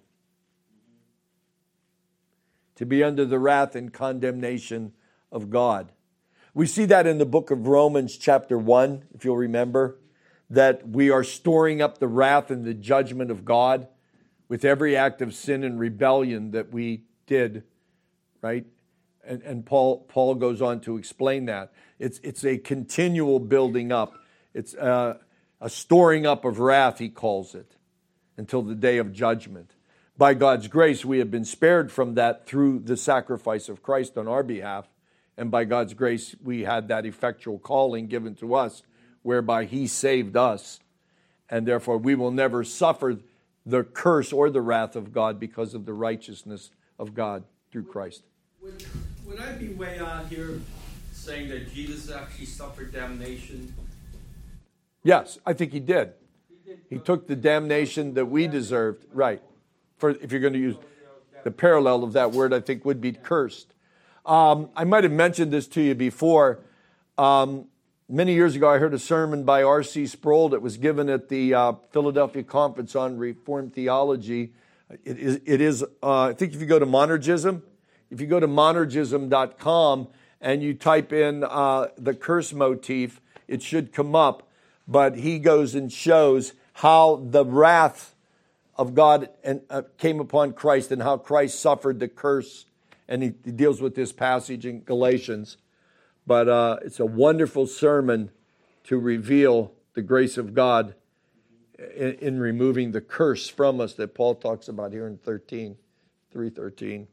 To be under the wrath and condemnation of God. We see that in the book of Romans chapter one, if you'll remember, that we are storing up the wrath and the judgment of God with every act of sin and rebellion that we did, right? And, and Paul Paul goes on to explain that. It's, it's a continual building up. It's a, a storing up of wrath, he calls it, until the day of judgment. By God's grace, we have been spared from that through the sacrifice of Christ on our behalf. And by God's grace, we had that effectual calling given to us, whereby he saved us. And therefore, we will never suffer the curse or the wrath of God because of the righteousness of God through Christ. Would, would I be way out here saying that Jesus actually suffered damnation? Yes, I think he did. He took the damnation that we deserved. Right. For if you're going to use the parallel of that word, I think would be cursed. Um, I might have mentioned this to you before. Um, many years ago, I heard a sermon by R C Sproul that was given at the uh, Philadelphia Conference on Reformed Theology. It is, it is uh, I think if you go to Monergism, if you go to monergism dot com and you type in uh, the curse motif, it should come up. But he goes and shows how the wrath of God and, uh, came upon Christ and how Christ suffered the curse. And he, he deals with this passage in Galatians. But uh, it's a wonderful sermon to reveal the grace of God in, in removing the curse from us that Paul talks about here in thirteen, three thirteen.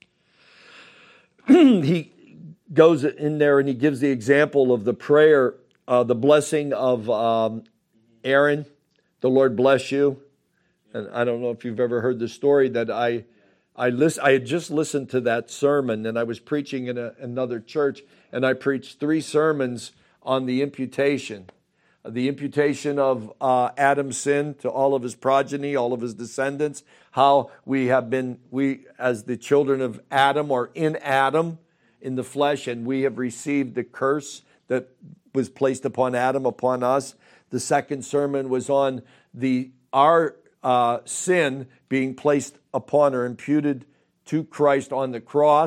He goes in there and he gives the example of the prayer, uh, the blessing of um, Aaron. The Lord bless you. And I don't know if you've ever heard the story that I I list, I had just listened to that sermon, and I was preaching in a, another church, and I preached three sermons on the imputation. The imputation of uh, Adam's sin to all of his progeny, all of his descendants, how we have been, we as the children of Adam are in Adam, in the flesh, and we have received the curse that was placed upon Adam, upon us. The second sermon was on the our uh, sin being placed upon or imputed to Christ on the cross,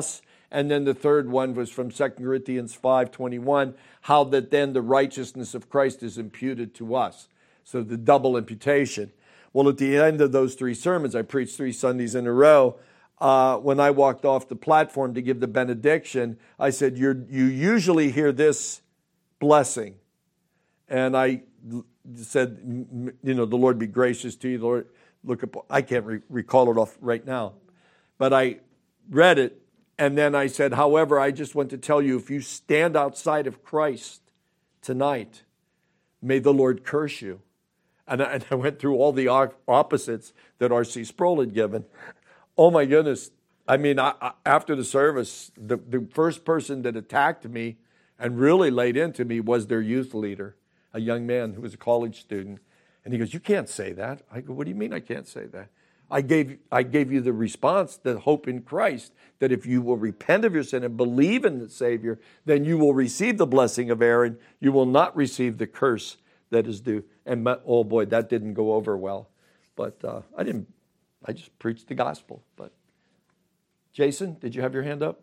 And then the third one was from Second Corinthians five twenty-one, how that then the righteousness of Christ is imputed to us. So the double imputation. Well, at the end of those three sermons, I preached three Sundays in a row. Uh, when I walked off the platform to give the benediction, I said, You're, you usually hear this blessing. And I said, you know, the Lord be gracious to you. The Lord, look up. I can't re- recall it off right now. But I read it. And then I said, however, I just want to tell you, if you stand outside of Christ tonight, may the Lord curse you. And I, and I went through all the opposites that R C Sproul had given. Oh, my goodness. I mean, I, I, after the service, the, the first person that attacked me and really laid into me was their youth leader, a young man who was a college student. And he goes, you can't say that. I go, what do you mean I can't say that? I gave I gave you the response, the hope in Christ, that if you will repent of your sin and believe in the Savior, then you will receive the blessing of Aaron. You will not receive the curse that is due. And my, oh boy, that didn't go over well. But uh, I didn't. I just preached the gospel. But Jason, did you have your hand up?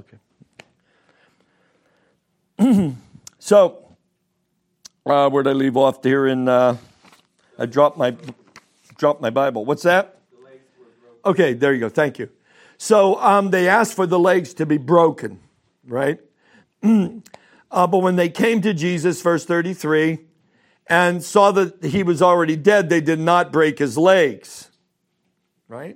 Okay. So uh, where did I leave off here? In uh, I dropped my dropped my Bible. What's that? Okay, there you go. Thank you. So um, they asked for the legs to be broken, right? uh, but when they came to Jesus, verse thirty-three, and saw that he was already dead, they did not break his legs, right?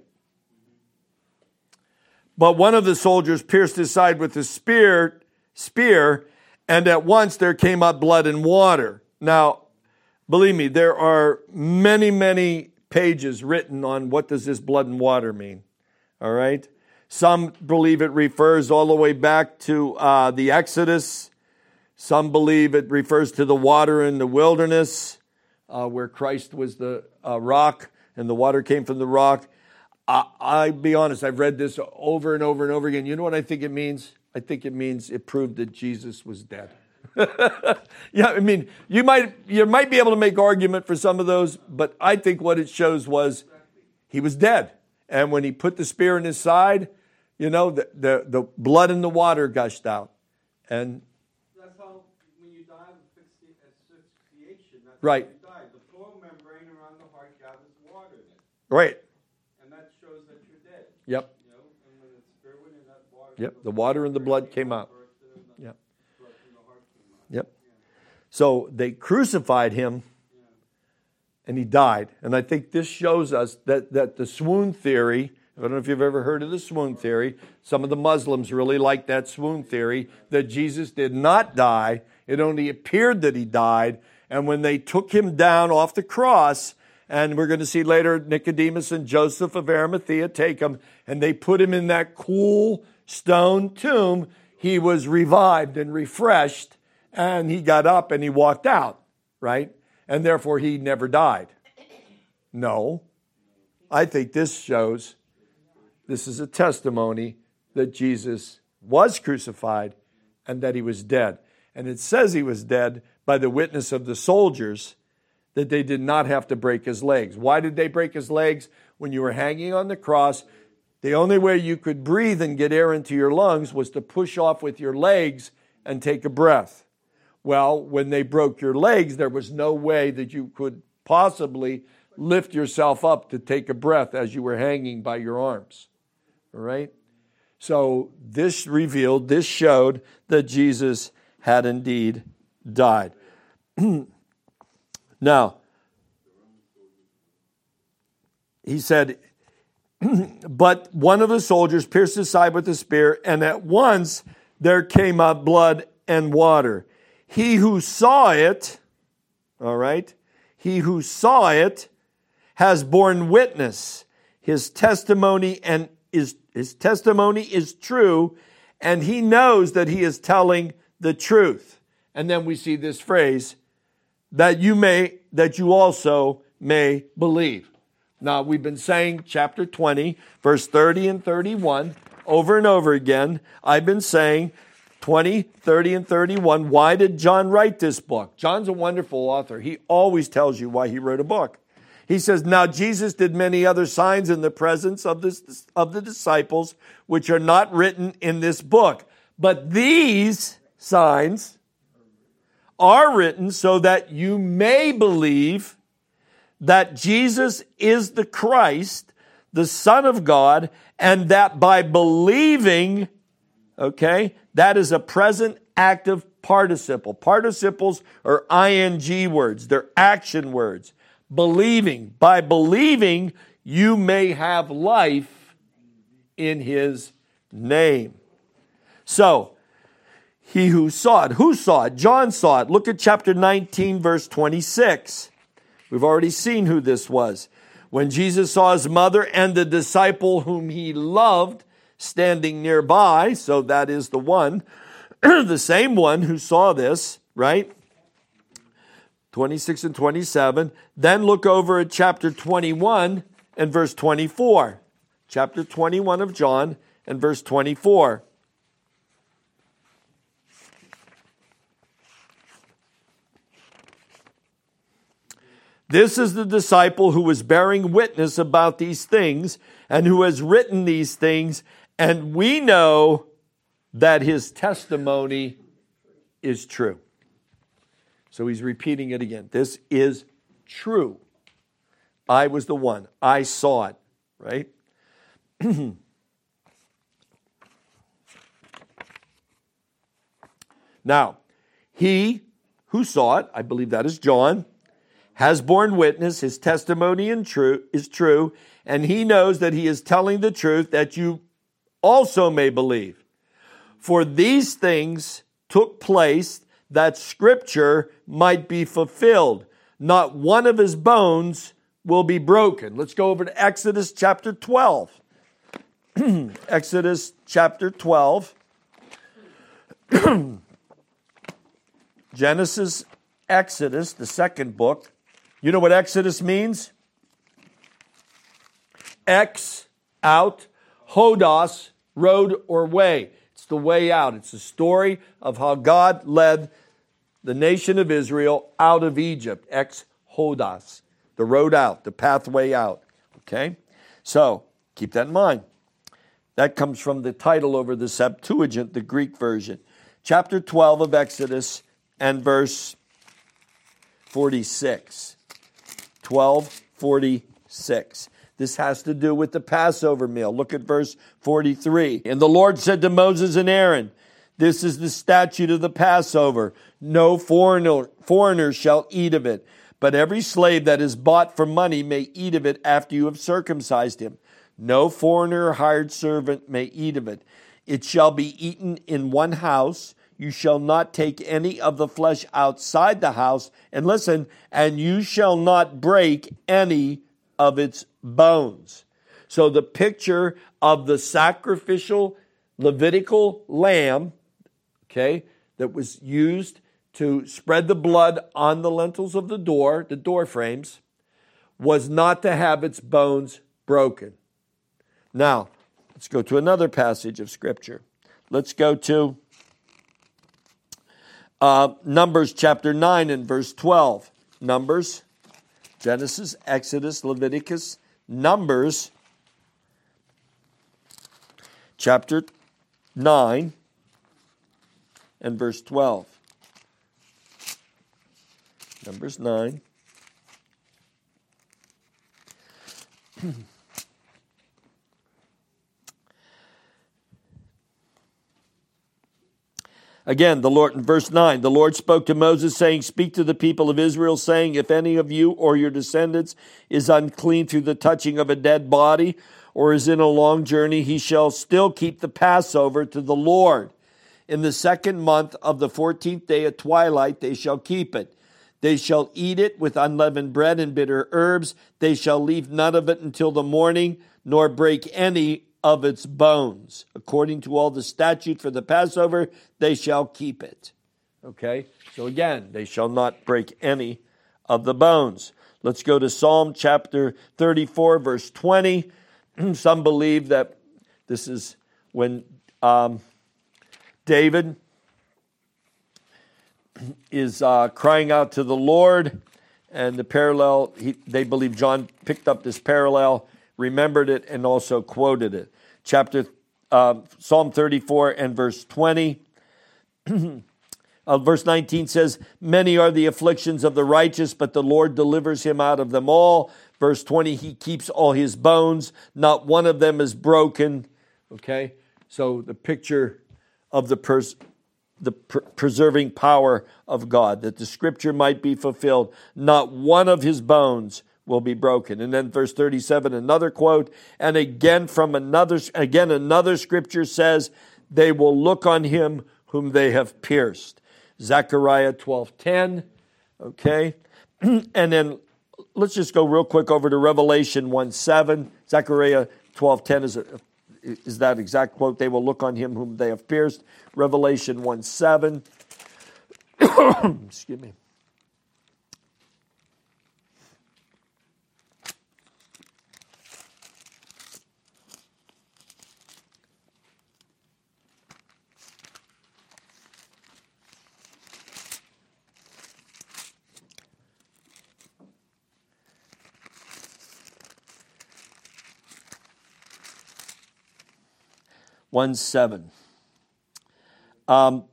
But one of the soldiers pierced his side with a spear, spear, and at once there came up blood and water. Now, believe me, there are many, many pages written on what does this blood and water mean, all right? Some believe it refers all the way back to uh, the Exodus. Some believe it refers to the water in the wilderness, uh, where Christ was the uh, rock and the water came from the rock. I, I'll be honest, I've read this over and over and over again. You know what I think it means? I think it means it proved that Jesus was dead. Yeah, I mean, you might you might be able to make argument for some of those, but I think what it shows was he was dead. And when he put the spear in his side, you know, the the, the blood and the water gushed out. And that's how, when you die of asphyxiation, that's right. how you die. The floor membrane around the heart gathers water in it. Right. And that shows that you're dead. Yep. You know, and when the spirit went in, that water. Yep. The water and the blood came out. Yep. Yep. Yeah. So they crucified him, Yeah. and he died. And I think this shows us that, that the swoon theory, I don't know if you've ever heard of the swoon theory. Some of the Muslims really like that swoon theory, that Jesus did not die. It only appeared that he died. And when they took him down off the cross, and we're going to see later Nicodemus and Joseph of Arimathea take him, and they put him in that cool stone tomb, he was revived and refreshed, and he got up and he walked out, right? And therefore he never died. No. I think this shows, this is a testimony that Jesus was crucified and that he was dead. And it says he was dead by the witness of the soldiers, that they did not have to break his legs. Why did they break his legs? When you were hanging on the cross, the only way you could breathe and get air into your lungs was to push off with your legs and take a breath. Well, when they broke your legs, there was no way that you could possibly lift yourself up to take a breath as you were hanging by your arms. All right? So this revealed, this showed that Jesus had indeed died. Now, he said, but one of the soldiers pierced his side with a spear, and at once there came up blood and water. He who saw it, all right, he who saw it has borne witness. His testimony and is his testimony is true, and he knows that he is telling the truth. And then we see this phrase, that you may, that you also may believe. Now, we've been saying chapter twenty, verse thirty and thirty-one, over and over again. I've been saying twenty, thirty, and thirty-one. Why did John write this book? John's a wonderful author. He always tells you why he wrote a book. He says, now Jesus did many other signs in the presence of, this, of the disciples, which are not written in this book. But these signs are written so that you may believe that Jesus is the Christ, the Son of God, and that by believing, okay, that is a present active participle. Participles are ing words. They're action words. Believing. By believing, you may have life in his name. So, he who saw it. Who saw it? John saw it. Look at chapter nineteen, verse twenty-six. We've already seen who this was. When Jesus saw his mother and the disciple whom he loved standing nearby, so that is the one, the same one who saw this, right? twenty-six and twenty-seven. Then look over at chapter twenty-one and verse twenty-four. Chapter twenty-one of John and verse twenty-four. This is the disciple who was bearing witness about these things and who has written these things, and we know that his testimony is true. So he's repeating it again. This is true. I was the one. I saw it, right? Now, he who saw it, I believe that is John, has borne witness, his testimony in true, is true, and he knows that he is telling the truth, that you also may believe. For these things took place that Scripture might be fulfilled. Not one of his bones will be broken. Let's go over to Exodus chapter twelve. Exodus chapter twelve. Genesis, Exodus, the second book. You know what Exodus means? Ex, out, hodos, road or way. It's the way out. It's the story of how God led the nation of Israel out of Egypt. Ex, hodos, the road out, the pathway out. Okay? So, keep that in mind. That comes from the title over the Septuagint, the Greek version. Chapter twelve of Exodus and verse forty-six. twelve forty-six. This has to do with the Passover meal. Look at verse forty-three. And the Lord said to Moses and Aaron, this is the statute of the Passover. No foreigner, foreigner shall eat of it, but every slave that is bought for money may eat of it after you have circumcised him. No foreigner or hired servant may eat of it. It shall be eaten in one house. You shall not take any of the flesh outside the house. And listen, and you shall not break any of its bones. So the picture of the sacrificial Levitical lamb, okay, that was used to spread the blood on the lintels of the door, the door frames, was not to have its bones broken. Now, let's go to another passage of Scripture. Let's go to uh, Numbers chapter nine and verse twelve. Numbers, Genesis, Exodus, Leviticus, Numbers, chapter nine and verse twelve. Numbers nine. Again, the Lord, in verse nine, the Lord spoke to Moses, saying, speak to the people of Israel, saying, if any of you or your descendants is unclean through the touching of a dead body, or is in a long journey, he shall still keep the Passover to the Lord. In the second month of the fourteenth day at twilight, they shall keep it. They shall eat it with unleavened bread and bitter herbs. They shall leave none of it until the morning, nor break any of its bones. According to all the statute for the Passover, they shall keep it. Okay? So again, they shall not break any of the bones. Let's go to Psalm chapter thirty-four, verse twenty. Some believe that this is when um, David is uh, crying out to the Lord And the parallel, he, they believe John picked up this parallel, remembered it, and also quoted it. Chapter uh, Psalm thirty-four and verse twenty. uh, verse nineteen says, many are the afflictions of the righteous, but the Lord delivers him out of them all. Verse twenty, he keeps all his bones. Not one of them is broken. Okay, so the picture of the pers- the pr- preserving power of God, that the scripture might be fulfilled. Not one of his bones will be broken. And then verse thirty-seven, another quote, and again from another, again another scripture says, they will look on him whom they have pierced. Zechariah twelve ten, okay? And then let's just go real quick over to Revelation one seven. Zechariah twelve ten is, a, is that exact quote, they will look on him whom they have pierced. Revelation one seven. Excuse me. one seven. Um,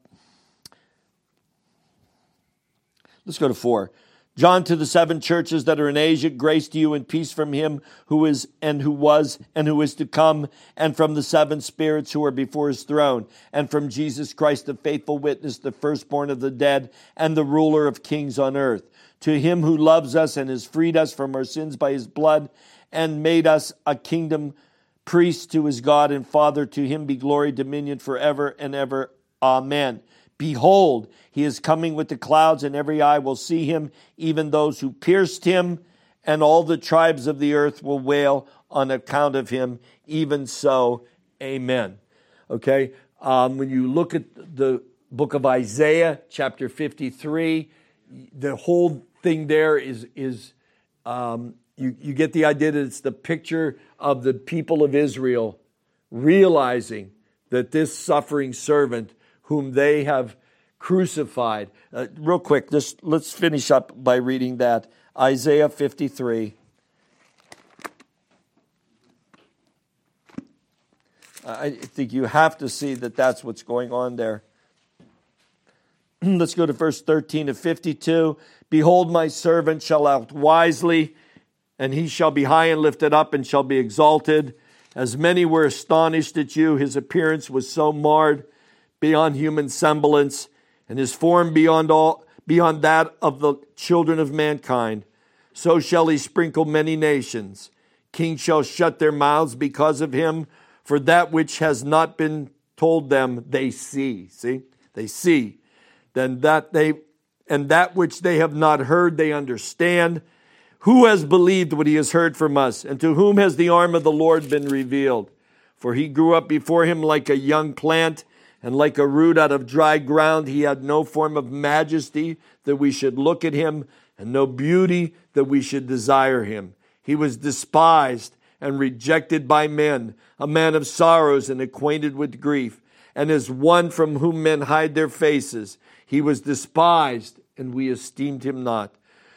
let's go to four. John, to the seven churches that are in Asia, grace to you and peace from him who is and who was and who is to come, and from the seven spirits who are before his throne, and from Jesus Christ, the faithful witness, the firstborn of the dead, and the ruler of kings on earth. To him who loves us and has freed us from our sins by his blood, and made us a kingdom, priest to his God and Father, to him be glory, dominion forever and ever. Amen. Behold, he is coming with the clouds, and every eye will see him, even those who pierced him, and all the tribes of the earth will wail on account of him. Even so, amen. Okay, um, when you look at the book of Isaiah, chapter fifty-three, the whole thing there is is um, you, you get the idea that it's the picture of the people of Israel realizing that this suffering servant whom they have crucified. Uh, real quick, this, let's finish up by reading that. Isaiah fifty-three. I think you have to see that that's what's going on there. Let's go to verse thirteen of fifty-two. Behold, my servant shall act wisely, and he shall be high and lifted up and shall be exalted. As many were astonished at you, his appearance was so marred beyond human semblance, and his form beyond all beyond that of the children of mankind. So shall he sprinkle many nations. Kings shall shut their mouths because of him, for that which has not been told them they see. See? They see. Then that they and that which they have not heard they understand. Who has believed what he has heard from us? And to whom has the arm of the Lord been revealed? For he grew up before him like a young plant, and like a root out of dry ground. He had no form of majesty that we should look at him, and no beauty that we should desire him. He was despised and rejected by men, a man of sorrows and acquainted with grief, and as one from whom men hide their faces. He was despised, and we esteemed him not.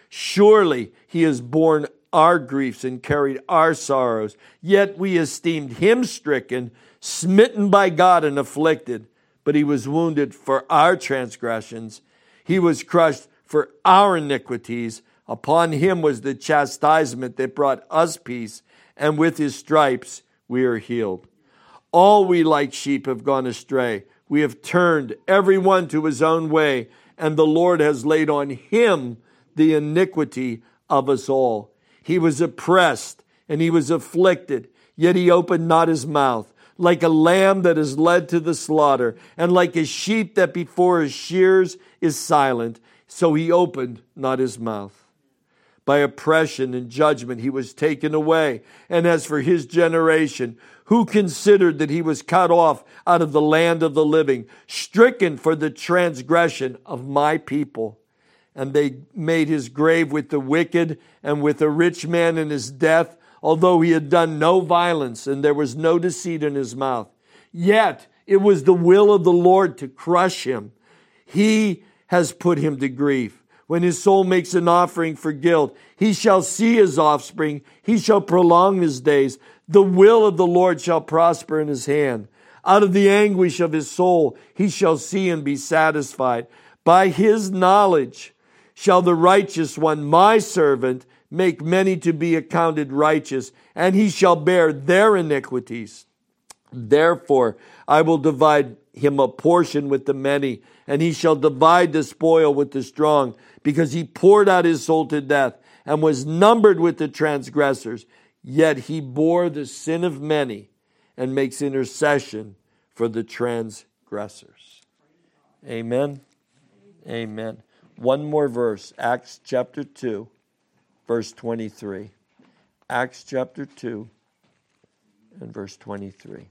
Surely he has borne our griefs and carried our sorrows, yet we esteemed him stricken, smitten by God, and afflicted. But he was wounded for our transgressions. He was crushed for our iniquities. Upon him was the chastisement that brought us peace, and with his stripes we are healed. All we like sheep have gone astray. We have turned every one to his own way, and the Lord has laid on him the iniquity of us all. He was oppressed and he was afflicted, yet he opened not his mouth. Like a lamb that is led to the slaughter, and like a sheep that before his shears is silent, so he opened not his mouth. By oppression and judgment he was taken away. And as for his generation, who considered that he was cut off out of the land of the living, stricken for the transgression of my people? And they made his grave with the wicked and with a rich man in his death, although he had done no violence and there was no deceit in his mouth. Yet it was the will of the Lord to crush him. He has put him to grief. when his soul makes an offering for guilt. He shall see his offspring. He shall prolong his days. The will of the Lord shall prosper in his hand. Out of the anguish of his soul, he shall see and be satisfied. By his knowledge shall the righteous one, my servant, make many to be accounted righteous, and he shall bear their iniquities. Therefore, I will divide him a portion with the many, and he shall divide the spoil with the strong, because he poured out his soul to death and was numbered with the transgressors. Yet he bore the sin of many and makes intercession for the transgressors. Amen. Amen. One more verse, Acts chapter two, verse twenty-three. Acts chapter two and verse twenty-three.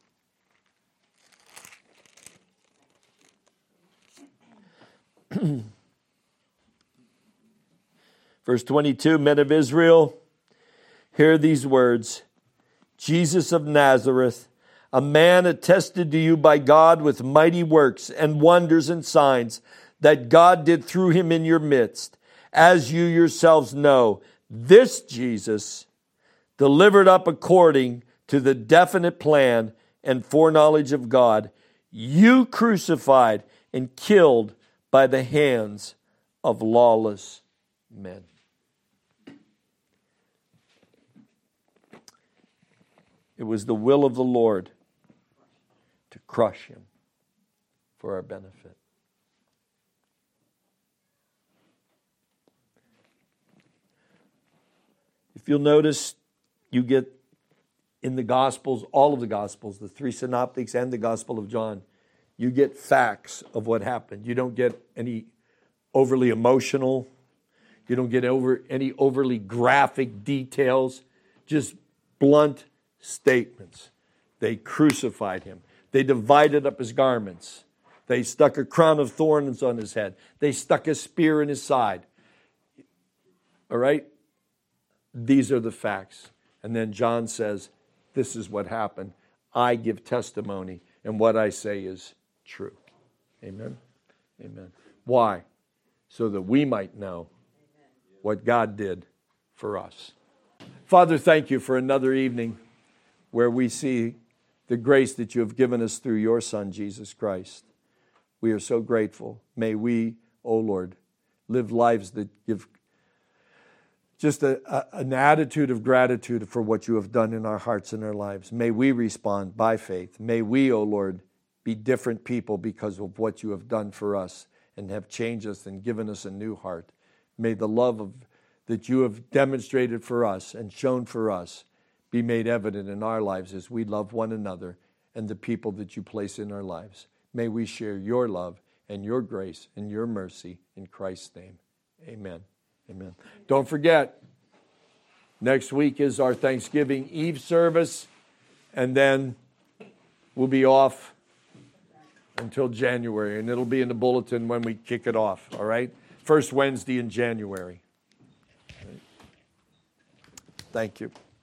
Verse twenty-two, men of Israel, hear these words. Jesus of Nazareth, a man attested to you by God with mighty works and wonders and signs that God did through him in your midst. As you yourselves know, this Jesus, delivered up according to the definite plan and foreknowledge of God, you crucified and killed by the hands of lawless men. It was the will of the Lord to crush him for our benefit. If you'll notice, you get in the Gospels, all of the Gospels, the three synoptics and the Gospel of John, you get facts of what happened. You don't get any overly emotional. You don't get over any overly graphic details. Just blunt statements. They crucified him. They divided up his garments. They stuck a crown of thorns on his head. They stuck a spear in his side. All right? These are the facts. And then John says, this is what happened. I give testimony, and what I say is true. Amen? Amen. Why? So that we might know what God did for us. Father, thank you for another evening where we see the grace that you have given us through your Son, Jesus Christ. We are so grateful. May we, O Lord, live lives that give just a, a, an attitude of gratitude for what you have done in our hearts and our lives. May we respond by faith. May we, O Lord, be different people because of what you have done for us and have changed us and given us a new heart. May the love of, that you have demonstrated for us and shown for us be made evident in our lives as we love one another and the people that you place in our lives. May we share your love and your grace and your mercy in Christ's name. Amen. Amen. Don't forget, next week is our Thanksgiving Eve service, and then we'll be off until January, and it'll be in the bulletin when we kick it off, all right? First Wednesday in January. Thank you.